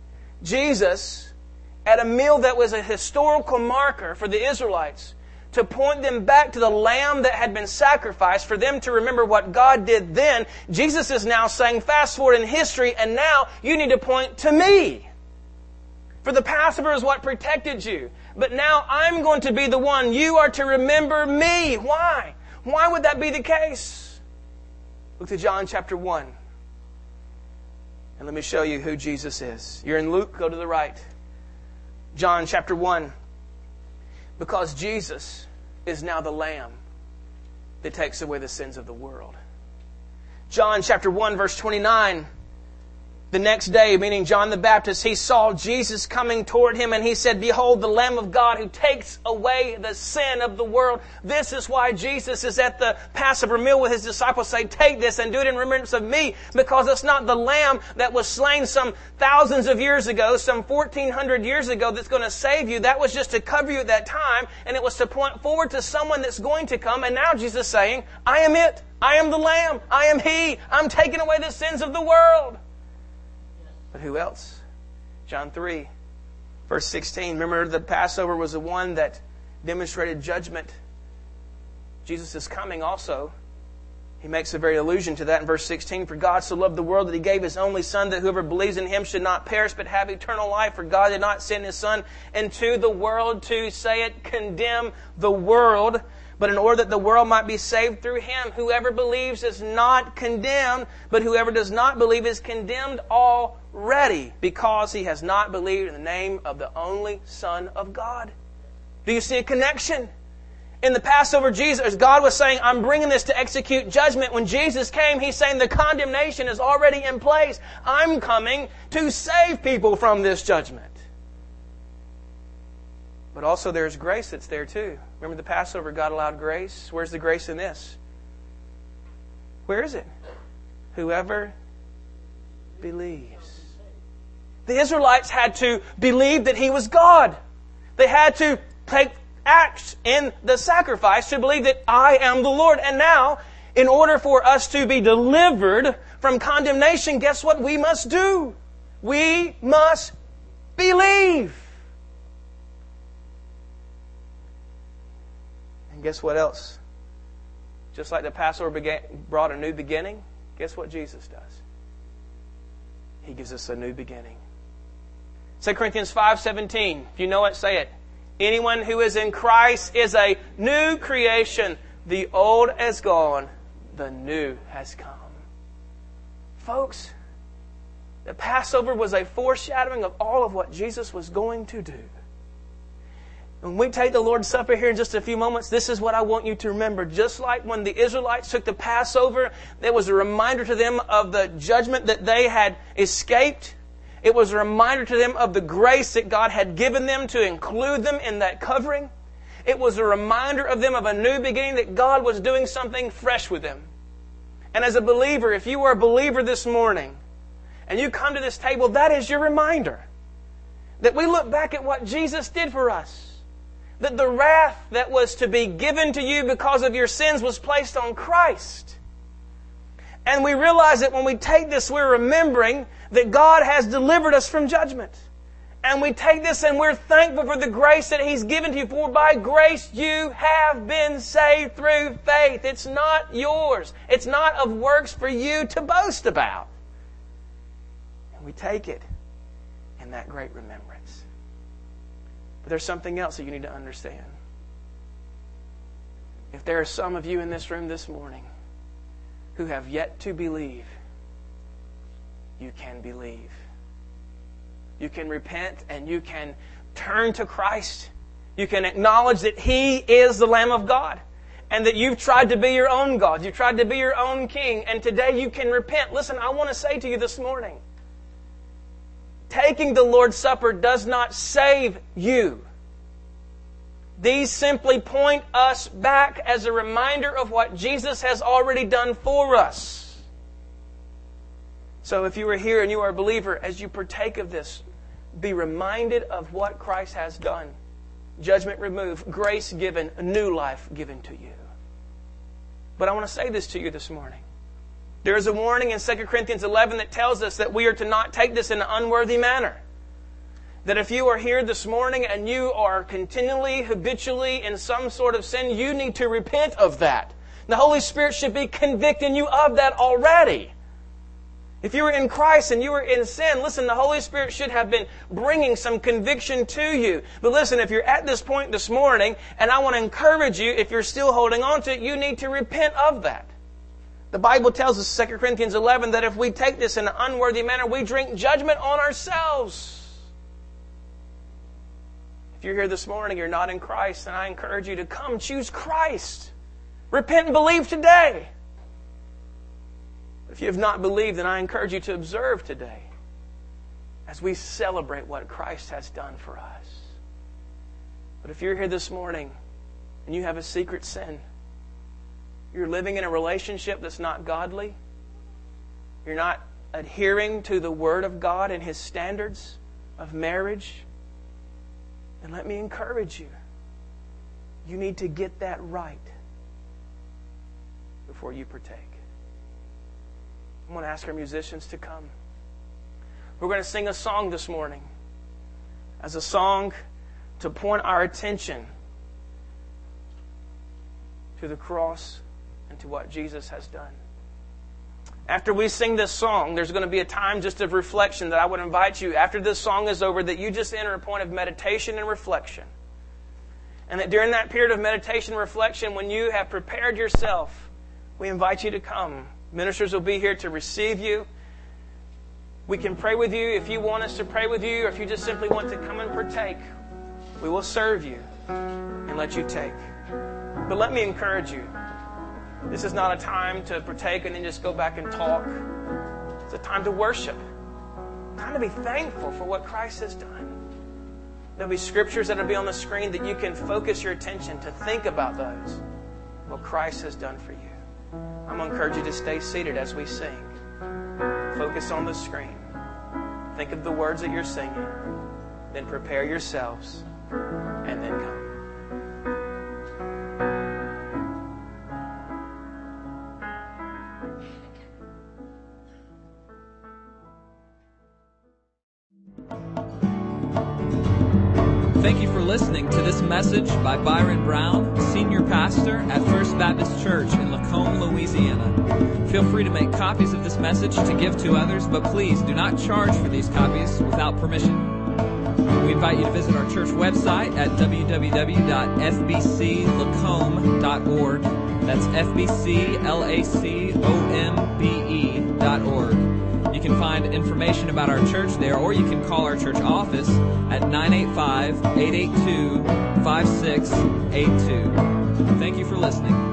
Jesus, at a meal that was a historical marker for the Israelites, to point them back to the Lamb that had been sacrificed, for them to remember what God did then, Jesus is now saying, fast forward in history, and now you need to point to me. For the Passover is what protected you. But now I'm going to be the one. You are to remember me. Why? Why would that be the case? Look to John chapter one. And let me show you who Jesus is. You're in Luke, go to the right. John chapter one. Because Jesus is now the Lamb that takes away the sins of the world. John chapter one, verse twenty-nine. The next day, meaning John the Baptist, he saw Jesus coming toward him, and he said, behold, the Lamb of God who takes away the sin of the world. This is why Jesus is at the Passover meal with His disciples, say, take this and do it in remembrance of me, because it's not the Lamb that was slain some thousands of years ago, some fourteen hundred years ago, that's going to save you. That was just to cover you at that time, and it was to point forward to someone that's going to come. And now Jesus is saying, I am it. I am the Lamb. I am He. I'm taking away the sins of the world. But who else? John three, verse sixteen. Remember, the Passover was the one that demonstrated judgment. Jesus is coming also. He makes a very allusion to that in verse sixteen. For God so loved the world that He gave His only Son, that whoever believes in Him should not perish but have eternal life. For God did not send His Son into the world to, say it, condemn the world, but in order that the world might be saved through Him. Whoever believes is not condemned, but whoever does not believe is condemned already, because he has not believed in the name of the only Son of God. Do you see a connection? In the Passover, Jesus, God was saying, I'm bringing this to execute judgment. When Jesus came, He's saying the condemnation is already in place. I'm coming to save people from this judgment. But also there's grace that's there too. Remember the Passover, God allowed grace. Where's the grace in this? Where is it? Whoever believes. The Israelites had to believe that He was God. They had to take act in the sacrifice to believe that I am the Lord. And now, in order for us to be delivered from condemnation, guess what we must do? We must believe. And guess what else? Just like the Passover began, brought a new beginning, guess what Jesus does? He gives us a new beginning. Second Corinthians five seventeen. If you know it, say it. Anyone who is in Christ is a new creation. The old is gone. The new has come. Folks, the Passover was a foreshadowing of all of what Jesus was going to do. When we take the Lord's Supper here in just a few moments, this is what I want you to remember. Just like when the Israelites took the Passover, there was a reminder to them of the judgment that they had escaped. It was a reminder to them of the grace that God had given them to include them in that covering. It was a reminder of them of a new beginning, that God was doing something fresh with them. And as a believer, if you are a believer this morning, and you come to this table, that is your reminder. That we look back at what Jesus did for us. That the wrath that was to be given to you because of your sins was placed on Christ. And we realize that when we take this, we're remembering that God has delivered us from judgment. And we take this and we're thankful for the grace that He's given to you. For by grace you have been saved through faith. It's not yours. It's not of works for you to boast about. And we take it in that great remembrance. But there's something else that you need to understand. If there are some of you in this room this morning who have yet to believe, you can believe. You can repent and you can turn to Christ. You can acknowledge that He is the Lamb of God and that you've tried to be your own God. You've tried to be your own king, and today you can repent. Listen, I want to say to you this morning, taking the Lord's Supper does not save you. These simply point us back as a reminder of what Jesus has already done for us. So if you are here and you are a believer, as you partake of this, be reminded of what Christ has done. Judgment removed, grace given, a new life given to you. But I want to say this to you this morning. There is a warning in Second Corinthians eleven that tells us that we are to not take this in an unworthy manner. That if you are here this morning and you are continually, habitually in some sort of sin, you need to repent of that. The Holy Spirit should be convicting you of that already. If you were in Christ and you were in sin, listen, the Holy Spirit should have been bringing some conviction to you. But listen, if you're at this point this morning, and I want to encourage you, if you're still holding on to it, you need to repent of that. The Bible tells us, Second Corinthians eleven, that if we take this in an unworthy manner, we drink judgment on ourselves. If you're here this morning, you're not in Christ, then I encourage you to come choose Christ. Repent and believe today. If you have not believed, then I encourage you to observe today as we celebrate what Christ has done for us. But if you're here this morning and you have a secret sin, you're living in a relationship that's not godly, you're not adhering to the Word of God and His standards of marriage, then let me encourage you. You need to get that right before you partake. I'm going to ask our musicians to come. We're going to sing a song this morning as a song to point our attention to the cross and to what Jesus has done. After we sing this song, there's going to be a time just of reflection that I would invite you, after this song is over, that you just enter a point of meditation and reflection. And that during that period of meditation and reflection, when you have prepared yourself, we invite you to come. Ministers will be here to receive you. We can pray with you if you want us to pray with you, or if you just simply want to come and partake. We will serve you and let you take. But let me encourage you. This is not a time to partake and then just go back and talk. It's a time to worship. Time to be thankful for what Christ has done. There'll be scriptures that will be on the screen that you can focus your attention to think about those. What Christ has done for you. I'm going to encourage you to stay seated as we sing. Focus on the screen. Think of the words that you're singing. Then prepare yourselves and then come. Thank you for listening to this message by Byron Brown, Senior Pastor at First Baptist Church in Lacombe, Louisiana. Feel free to make copies of this message to give to others, but please do not charge for these copies without permission. We invite you to visit our church website at w w w dot f b c lacombe dot org. That's F B C L A C O M B E dot org. You can find information about our church there, or you can call our church office at nine eight five, eight eight two, five six eight two. Thank you for listening.